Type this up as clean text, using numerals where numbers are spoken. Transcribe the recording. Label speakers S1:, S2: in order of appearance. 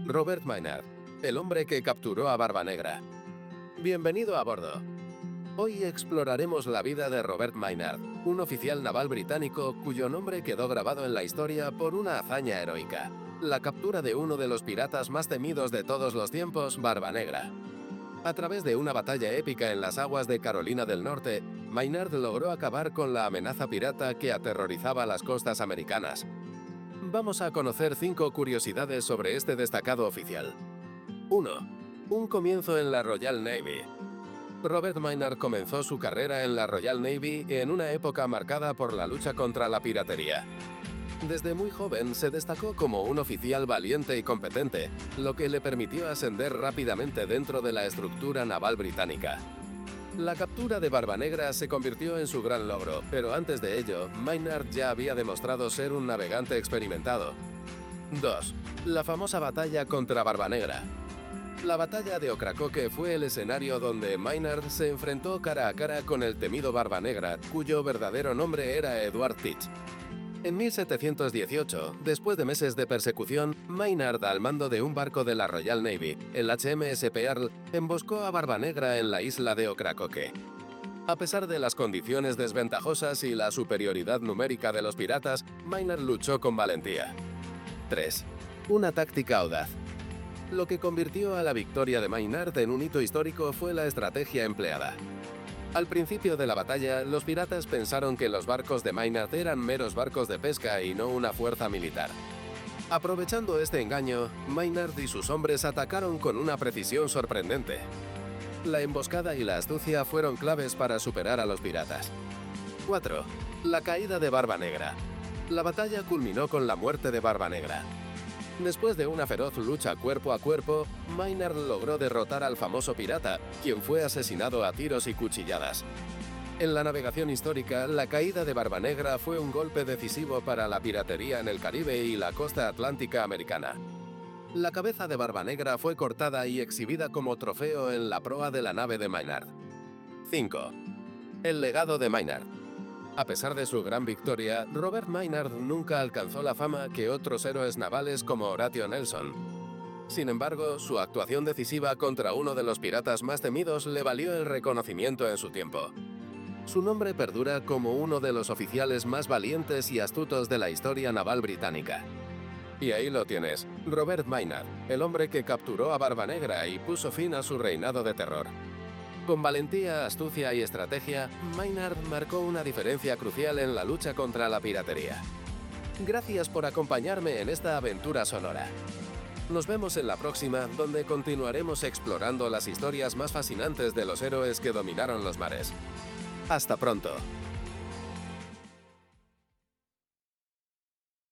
S1: Robert Maynard, el hombre que capturó a Barba Negra. Bienvenido a bordo. Hoy exploraremos la vida de Robert Maynard, un oficial naval británico cuyo nombre quedó grabado en la historia por una hazaña heroica: la captura de uno de los piratas más temidos de todos los tiempos, Barba Negra. A través de una batalla épica en las aguas de Carolina del Norte, Maynard logró acabar con la amenaza pirata que aterrorizaba las costas americanas. Vamos a conocer 5 curiosidades sobre este destacado oficial. 1. Un comienzo en la Royal Navy. Robert Maynard comenzó su carrera en la Royal Navy en una época marcada por la lucha contra la piratería. Desde muy joven se destacó como un oficial valiente y competente, lo que le permitió ascender rápidamente dentro de la estructura naval británica. La captura de Barba Negra se convirtió en su gran logro, pero antes de ello, Maynard ya había demostrado ser un navegante experimentado. 2. La famosa batalla contra Barba Negra. La batalla de Ocracoke fue el escenario donde Maynard se enfrentó cara a cara con el temido Barba Negra, cuyo verdadero nombre era Edward Teach. En 1718, después de meses de persecución, Maynard, al mando de un barco de la Royal Navy, el HMS Pearl, emboscó a Barba Negra en la isla de Ocracoke. A pesar de las condiciones desventajosas y la superioridad numérica de los piratas, Maynard luchó con valentía. 3. Una táctica audaz. Lo que convirtió a la victoria de Maynard en un hito histórico fue la estrategia empleada. Al principio de la batalla, los piratas pensaron que los barcos de Maynard eran meros barcos de pesca y no una fuerza militar. Aprovechando este engaño, Maynard y sus hombres atacaron con una precisión sorprendente. La emboscada y la astucia fueron claves para superar a los piratas. 4. La caída de Barba Negra. La batalla culminó con la muerte de Barba Negra. Después de una feroz lucha cuerpo a cuerpo, Maynard logró derrotar al famoso pirata, quien fue asesinado a tiros y cuchilladas. En la navegación histórica, la caída de Barba Negra fue un golpe decisivo para la piratería en el Caribe y la costa atlántica americana. La cabeza de Barba Negra fue cortada y exhibida como trofeo en la proa de la nave de Maynard. 5. El legado de Maynard. A pesar de su gran victoria, Robert Maynard nunca alcanzó la fama que otros héroes navales como Horatio Nelson. Sin embargo, su actuación decisiva contra uno de los piratas más temidos le valió el reconocimiento en su tiempo. Su nombre perdura como uno de los oficiales más valientes y astutos de la historia naval británica. Y ahí lo tienes, Robert Maynard, el hombre que capturó a Barba Negra y puso fin a su reinado de terror. Con valentía, astucia y estrategia, Maynard marcó una diferencia crucial en la lucha contra la piratería. Gracias por acompañarme en esta aventura sonora. Nos vemos en la próxima, donde continuaremos explorando las historias más fascinantes de los héroes que dominaron los mares. ¡Hasta pronto!